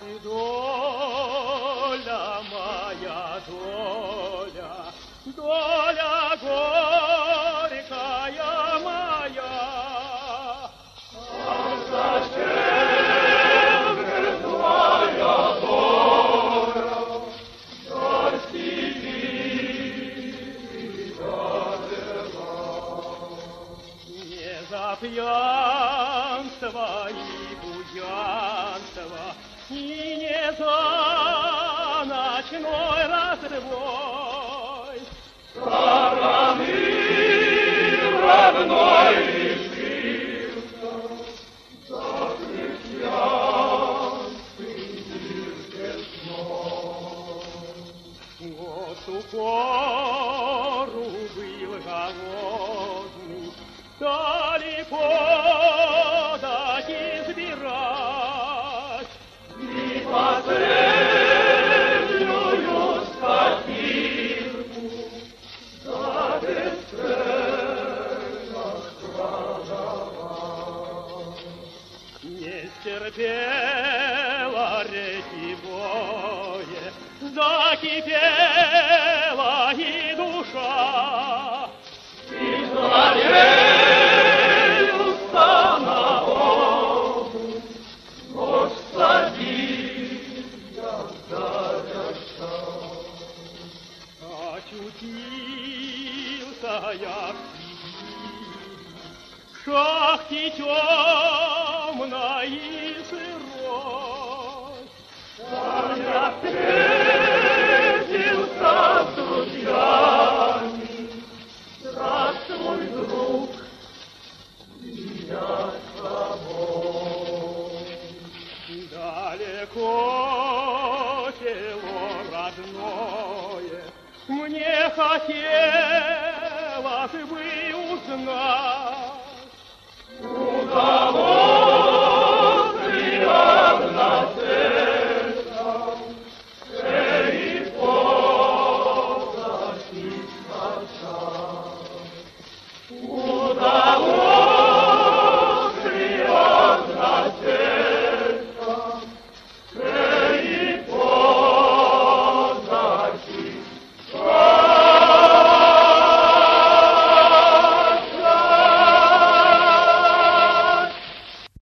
доля моя, доля, доля горькая моя. А зачем же твоя доля до степи довела? Не за пьянство и буянство, и не за ночной разбой. Стороны родной лишился, за христианский мир весной. Вот ту пору был голодный, далеко дать избирать. И последнюю статирку за бесцельно страдать. Не стерпела реки боя, закипела и душа, и злодею самому, Господи, я заряжа. Очутился я в шахте темной и сырой. Там я встретился с друзьями. Здравствуй, друг, и я с тобой. Далеко село родное, мне хотелось бы узнать, куда